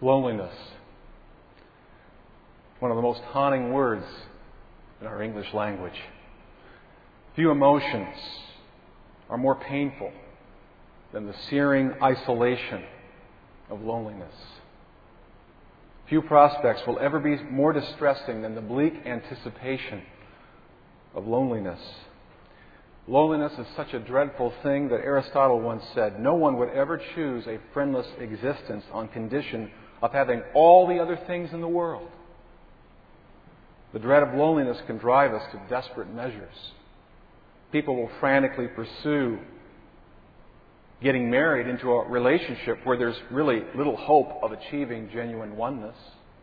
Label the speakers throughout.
Speaker 1: Loneliness. One of the most haunting words in our English language. Few emotions are more painful than the searing isolation of loneliness. Few prospects will ever be more distressing than the bleak anticipation of loneliness. Loneliness is such a dreadful thing that Aristotle once said, no one would ever choose a friendless existence on condition of having all the other things in the world. The dread of loneliness can drive us to desperate measures. People will frantically pursue getting married into a relationship where there's really little hope of achieving genuine oneness.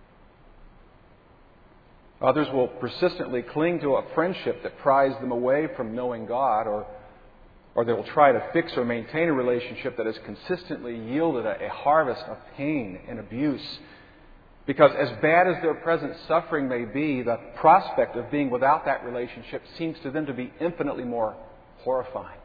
Speaker 1: Others will persistently cling to a friendship that pries them away from knowing God, or they will try to fix or maintain a relationship that has consistently yielded a harvest of pain and abuse. Because as bad as their present suffering may be, the prospect of being without that relationship seems to them to be infinitely more horrifying.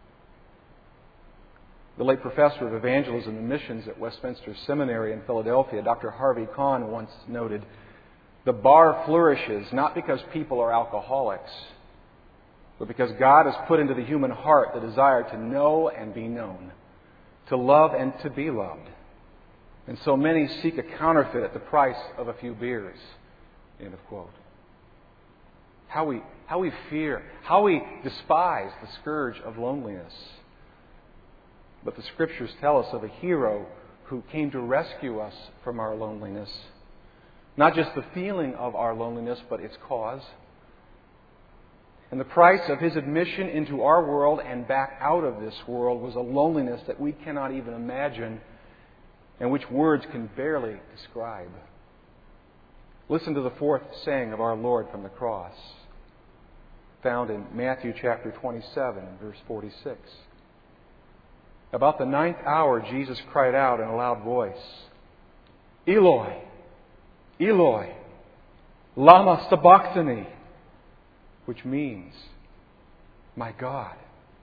Speaker 1: The late professor of evangelism and missions at Westminster Seminary in Philadelphia, Dr. Harvey Kahn, once noted, the bar flourishes not because people are alcoholics, but because God has put into the human heart the desire to know and be known, to love and to be loved. And so many seek a counterfeit at the price of a few beers. End of quote. How we fear, how we despise the scourge of loneliness. But the Scriptures tell us of a hero who came to rescue us from our loneliness. Not just the feeling of our loneliness, but its cause. And the price of His admission into our world and back out of this world was a loneliness that we cannot even imagine and which words can barely describe. Listen to the fourth saying of our Lord from the cross, found in Matthew chapter 27 and verse 46. About the 9th hour, Jesus cried out in a loud voice, Eloi, Eloi, lama sabachthani, which means, my God,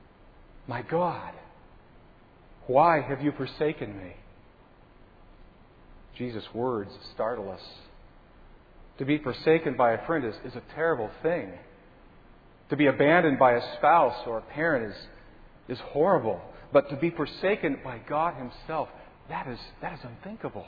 Speaker 1: why have you forsaken me? Jesus' words startle us. To be forsaken by a friend is a terrible thing. To be abandoned by a spouse or a parent is horrible. But to be forsaken by God Himself, that is unthinkable.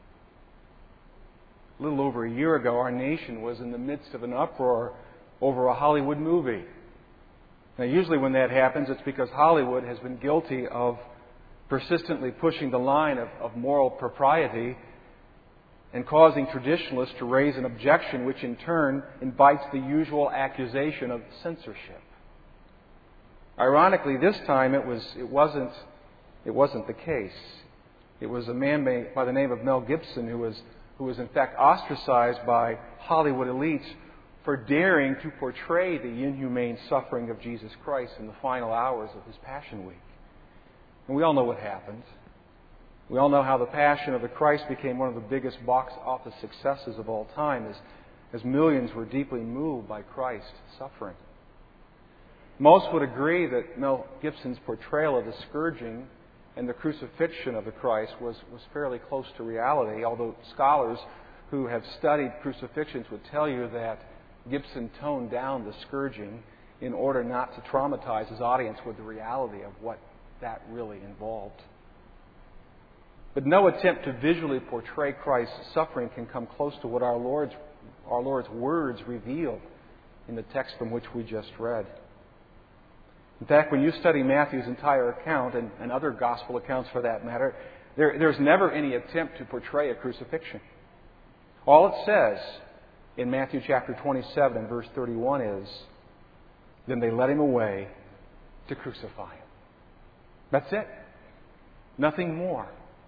Speaker 1: A little over a year ago, our nation was in the midst of an uproar over a Hollywood movie. Now, usually when that happens, it's because Hollywood has been guilty of persistently pushing the line of moral propriety and causing traditionalists to raise an objection, which in turn invites the usual accusation of censorship. Ironically, this time it wasn't the case. It was a man by the name of Mel Gibson who was in fact ostracized by Hollywood elites for daring to portray the inhumane suffering of Jesus Christ in the final hours of His Passion Week. And we all know what happened. We all know how the Passion of the Christ became one of the biggest box office successes of all time as millions were deeply moved by Christ's suffering. Most would agree that Mel Gibson's portrayal of the scourging and the crucifixion of the Christ was fairly close to reality, although scholars who have studied crucifixions would tell you that Gibson toned down the scourging in order not to traumatize his audience with the reality of what that really involved. But no attempt to visually portray Christ's suffering can come close to what our Lord's words reveal in the text from which we just read. In fact, when you study Matthew's entire account, and other gospel accounts for that matter, there's never any attempt to portray a crucifixion. All it says in Matthew chapter 27 and verse 31 is, then they led Him away to crucify Him. That's it. Nothing more.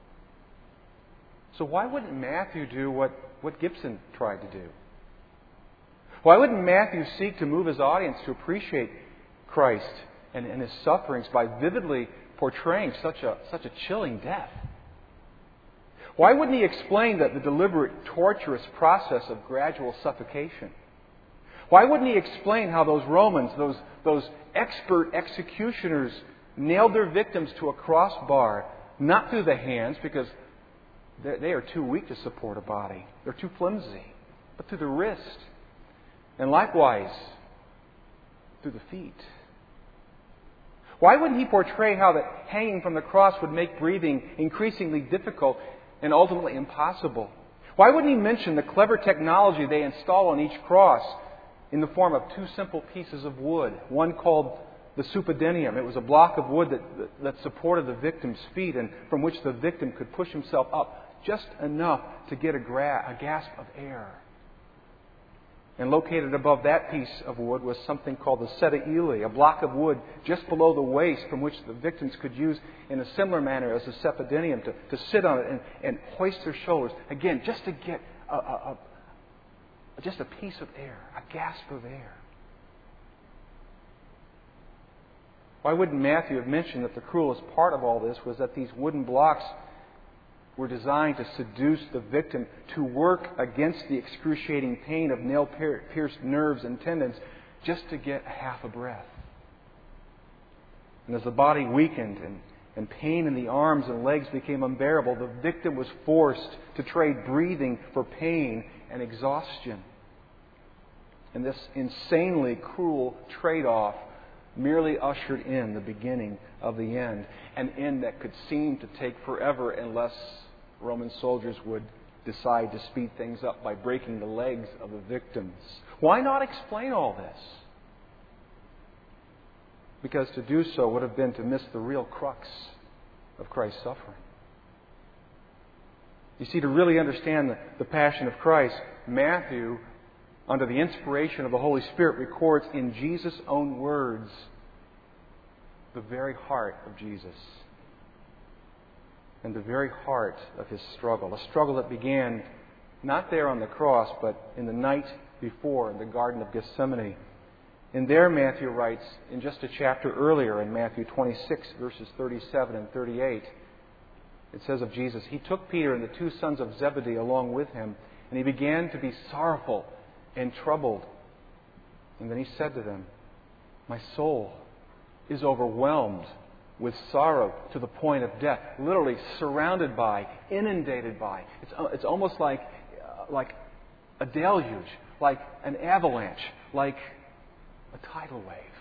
Speaker 1: So why wouldn't Matthew do what Gibson tried to do? Why wouldn't Matthew seek to move his audience to appreciate Christ and His sufferings by vividly portraying such a chilling death? Why wouldn't he explain the deliberate, torturous process of gradual suffocation? Why wouldn't he explain how those Romans, those expert executioners, nailed their victims to a crossbar, not through the hands, because they are too weak to support a body. They're too flimsy. But through the wrist, and likewise through the feet. Why wouldn't he portray how that hanging from the cross would make breathing increasingly difficult and ultimately impossible? Why wouldn't he mention the clever technology they install on each cross in the form of two simple pieces of wood, one called the supedenium? It was a block of wood that supported the victim's feet and from which the victim could push himself up just enough to get a gasp of air. And located above that piece of wood was something called the seta ili, a block of wood just below the waist from which the victims could use in a similar manner as the supedenium to sit on it and hoist their shoulders. Again, just to get just a piece of air, a gasp of air. Why wouldn't Matthew have mentioned that the cruelest part of all this was that these wooden blocks were designed to seduce the victim to work against the excruciating pain of nail-pierced nerves and tendons just to get half a breath? And as the body weakened and pain in the arms and legs became unbearable, the victim was forced to trade breathing for pain and exhaustion. And this insanely cruel trade-off merely ushered in the beginning of the end, an end that could seem to take forever unless Roman soldiers would decide to speed things up by breaking the legs of the victims. Why not explain all this? Because to do so would have been to miss the real crux of Christ's suffering. You see, to really understand the passion of Christ, Matthew, under the inspiration of the Holy Spirit, records in Jesus' own words the very heart of Jesus and the very heart of His struggle. A struggle that began not there on the cross, but in the night before in the Garden of Gethsemane. And there, Matthew writes, in just a chapter earlier, in Matthew 26, verses 37 and 38, it says of Jesus, He took Peter and the two sons of Zebedee along with Him, and He began to be sorrowful and troubled. And then He said to them, My soul is overwhelmed with sorrow to the point of death. Literally surrounded by, inundated by. It's almost like a deluge, like an avalanche, like a tidal wave.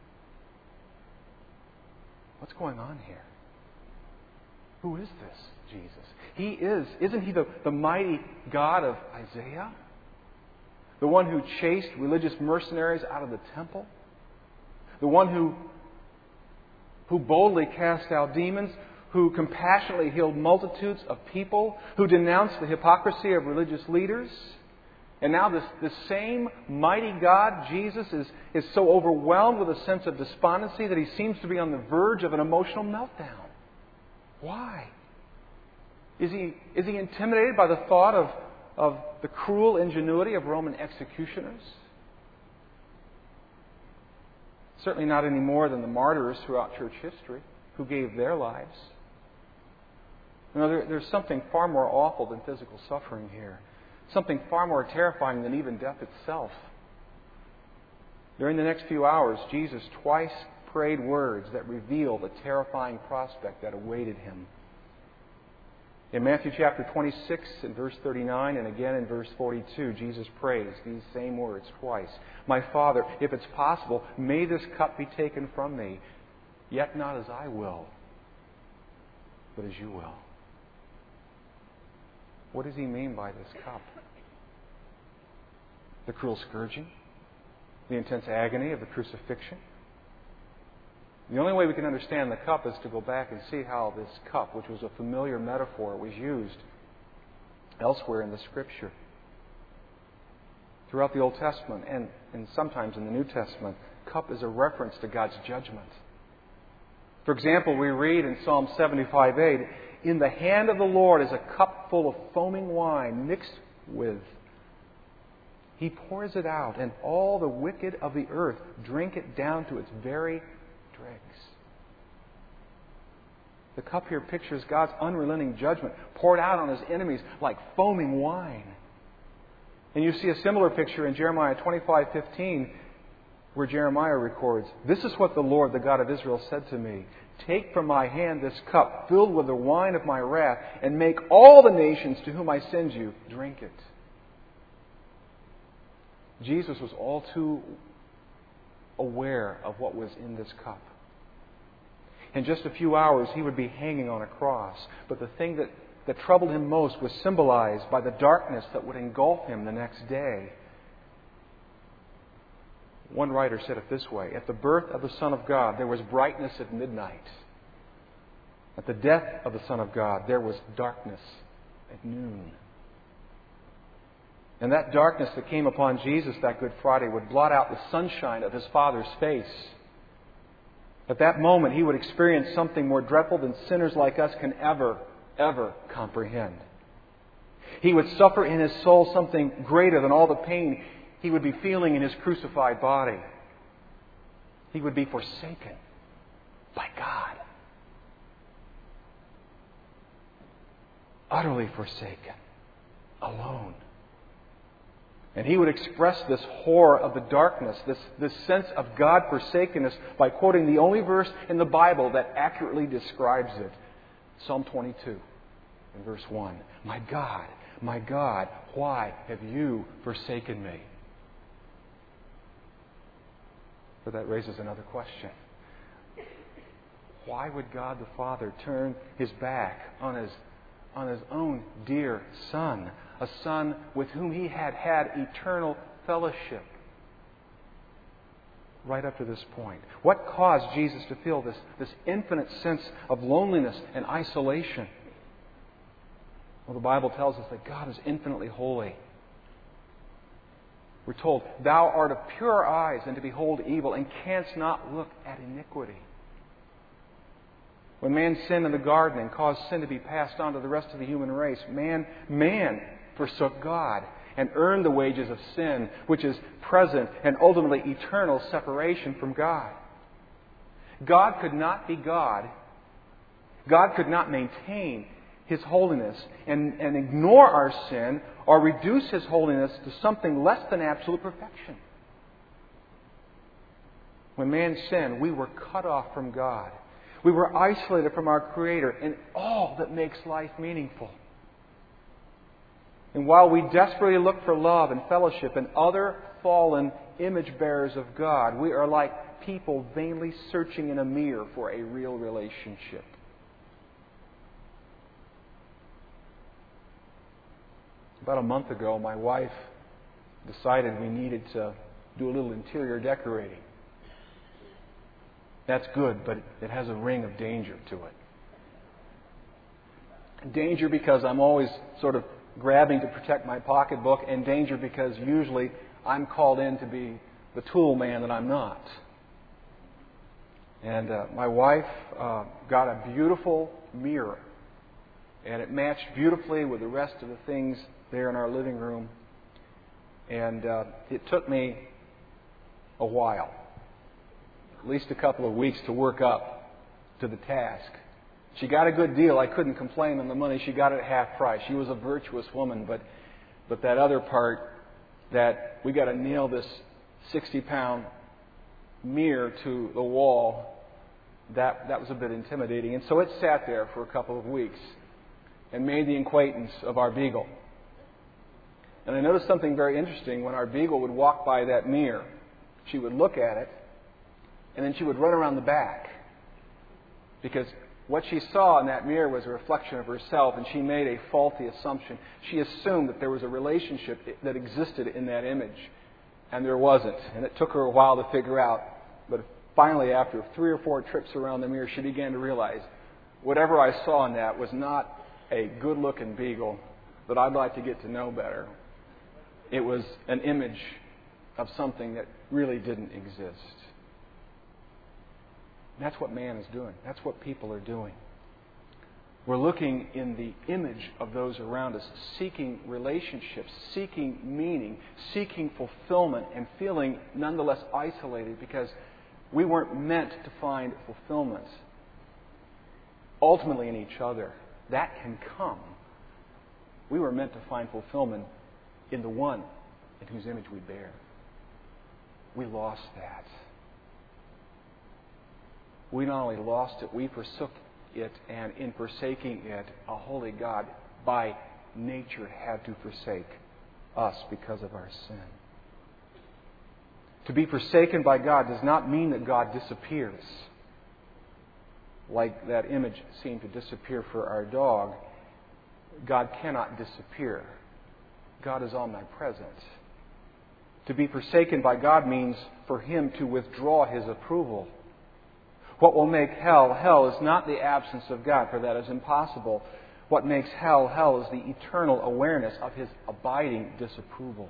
Speaker 1: What's going on here? Who is this Jesus? Isn't He the mighty God of Isaiah? The one who chased religious mercenaries out of the temple? The one who boldly cast out demons, who compassionately healed multitudes of people, who denounced the hypocrisy of religious leaders. And now this same mighty God, Jesus, is so overwhelmed with a sense of despondency that He seems to be on the verge of an emotional meltdown. Why? Is he intimidated by the thought of the cruel ingenuity of Roman executioners? Certainly not any more than the martyrs throughout church history who gave their lives. There's something far more awful than physical suffering here. Something far more terrifying than even death itself. During the next few hours, Jesus twice prayed words that reveal the terrifying prospect that awaited Him. In Matthew chapter 26 and verse 39 and again in verse 42, Jesus prays these same words twice. My Father, if it's possible, may this cup be taken from me, yet not as I will, but as You will. What does He mean by this cup? The cruel scourging? The intense agony of the crucifixion? The only way we can understand the cup is to go back and see how this cup, which was a familiar metaphor, was used elsewhere in the Scripture. Throughout the Old Testament and sometimes in the New Testament, cup is a reference to God's judgment. For example, we read in Psalm 75:8, In the hand of the Lord is a cup full of foaming wine mixed with. He pours it out, and all the wicked of the earth drink it down to its very dregs. The cup here pictures God's unrelenting judgment poured out on His enemies like foaming wine. And you see a similar picture in Jeremiah 25:15, where Jeremiah records, This is what the Lord, the God of Israel, said to me. Take from my hand this cup filled with the wine of my wrath, and make all the nations to whom I send you drink it. Jesus was all too aware of what was in this cup. In just a few hours, He would be hanging on a cross. But the thing that troubled Him most was symbolized by the darkness that would engulf Him the next day. One writer said it this way: at the birth of the Son of God, there was brightness at midnight. At the death of the Son of God, there was darkness at noon. And that darkness that came upon Jesus that Good Friday would blot out the sunshine of His Father's face. At that moment, He would experience something more dreadful than sinners like us can ever comprehend. He would suffer in His soul something greater than all the pain He would be feeling in His crucified body. He would be forsaken by God. Utterly forsaken. Alone. And He would express this horror of the darkness, this sense of God forsakenness, by quoting the only verse in the Bible that accurately describes it. Psalm 22, in verse 1. My God, why have you forsaken me? But that raises another question. Why would God the Father turn His back on His own dear Son, a Son with whom He had eternal fellowship right up to this point? What caused Jesus to feel this infinite sense of loneliness and isolation? Well, the Bible tells us that God is infinitely holy. We're told, Thou art of pure eyes and to behold evil, and canst not look at iniquity. When man sinned in the garden and caused sin to be passed on to the rest of the human race, man forsook God and earned the wages of sin, which is present and ultimately eternal separation from God. God could not be God. God could not maintain His holiness and ignore our sin or reduce His holiness to something less than absolute perfection. When man sinned, we were cut off from God. We were isolated from our Creator and all that makes life meaningful. And while we desperately look for love and fellowship in other fallen image bearers of God, we are like people vainly searching in a mirror for a real relationship. About a month ago, my wife decided we needed to do a little interior decorating. That's good, but it has a ring of danger to it. Danger because I'm always sort of grabbing to protect my pocketbook, and danger because usually I'm called in to be the tool man that I'm not. And my wife got a beautiful mirror, and it matched beautifully with the rest of the things there in our living room. And it took me a while, at least a couple of weeks, to work up to the task. She got a good deal. I couldn't complain on the money. She got it at half price. She was a virtuous woman, but that other part, that we got to nail this 60-pound mirror to the wall, that was a bit intimidating. And so it sat there for a couple of weeks and made the acquaintance of our beagle. And I noticed something very interesting. When our beagle would walk by that mirror, she would look at it, and then she would run around the back. Because what she saw in that mirror was a reflection of herself, and she made a faulty assumption. She assumed that there was a relationship that existed in that image, and there wasn't. And it took her a while to figure out. But finally, after 3 or 4 trips around the mirror, she began to realize whatever I saw in that was not a good-looking beagle that I'd like to get to know better. It was an image of something that really didn't exist. That's what man is doing. That's what people are doing. We're looking in the image of those around us, seeking relationships, seeking meaning, seeking fulfillment, and feeling nonetheless isolated because we weren't meant to find fulfillment ultimately in each other. That can come. We were meant to find fulfillment in the one in whose image we bear. We lost that. we not only lost it, we forsook it, and in forsaking it, a holy God by nature had to forsake us because of our sin. To be forsaken by God does not mean that God disappears, like that image seemed to disappear for our dog. God cannot disappear. God is omnipresent. To be forsaken by God means for Him to withdraw His approval. What will make hell, hell is not the absence of God, for that is impossible. What makes hell, hell is the eternal awareness of His abiding disapproval.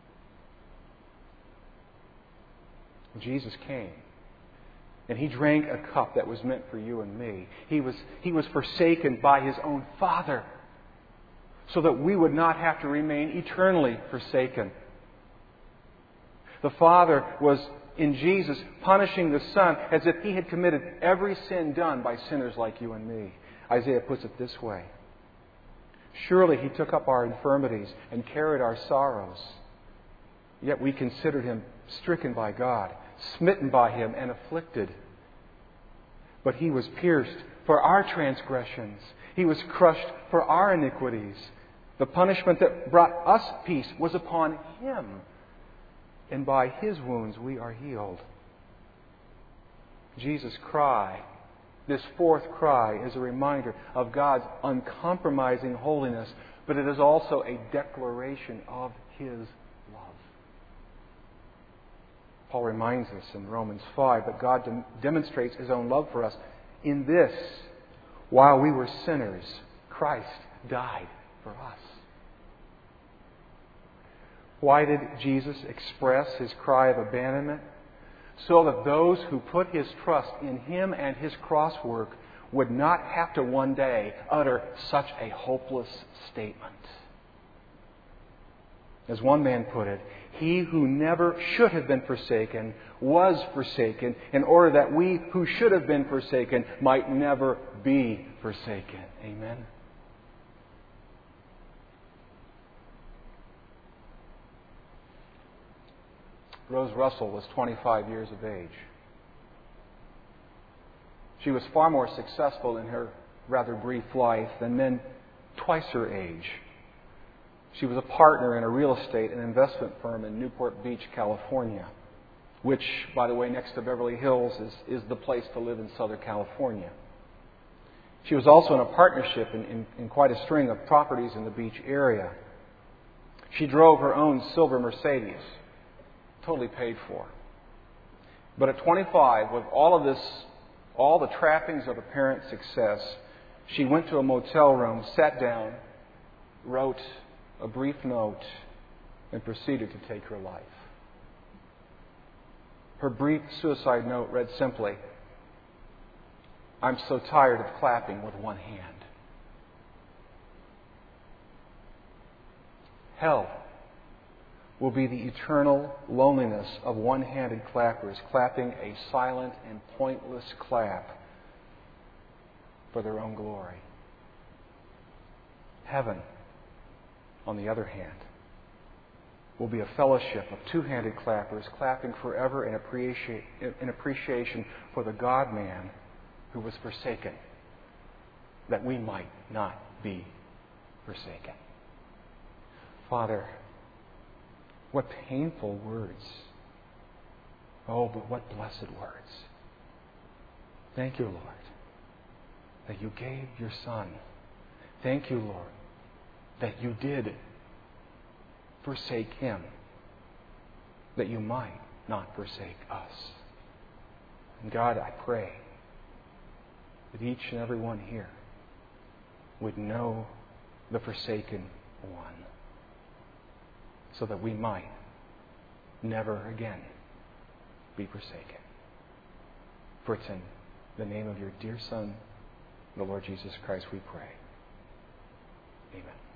Speaker 1: Jesus came, and He drank a cup that was meant for you and me. He was forsaken by His own Father, so that we would not have to remain eternally forsaken. The Father was, in Jesus, punishing the Son as if He had committed every sin done by sinners like you and me. Isaiah puts it this way: surely He took up our infirmities and carried our sorrows. Yet we considered Him stricken by God, smitten by Him, and afflicted. But He was pierced for our transgressions. He was crushed for our iniquities. The punishment that brought us peace was upon Him, and by His wounds we are healed. Jesus' cry, this fourth cry, is a reminder of God's uncompromising holiness, but it is also a declaration of His love. Paul reminds us in Romans 5 that God demonstrates His own love for us in this: while we were sinners, Christ died for us. Why did Jesus express His cry of abandonment? So that those who put His trust in Him and His cross work would not have to one day utter such a hopeless statement. As one man put it, He who never should have been forsaken was forsaken in order that we who should have been forsaken might never be forsaken. Amen. Rose Russell was 25 years of age. She was far more successful in her rather brief life than men twice her age. She was a partner in a real estate and investment firm in Newport Beach, California, which, by the way, next to Beverly Hills, is the place to live in Southern California. She was also in a partnership in quite a string of properties in the beach area. She drove her own silver Mercedes, totally paid for. But at 25, with all of this, all the trappings of apparent success, she went to a motel room, sat down, wrote a brief note, and proceeded to take her life. Her brief suicide note read simply, "I'm so tired of clapping with one hand." Hell will be the eternal loneliness of one-handed clappers clapping a silent and pointless clap for their own glory. Heaven, on the other hand, will be a fellowship of two-handed clappers clapping forever in appreciation for the God-man who was forsaken, that we might not be forsaken. Father, what painful words. Oh, but what blessed words. Thank you, Lord, that you gave your Son. Thank you, Lord, that you did forsake Him, that you might not forsake us. And God, I pray that each and every one here would know the forsaken one, so that we might never again be forsaken. For it's in the name of your dear Son, the Lord Jesus Christ, we pray. Amen.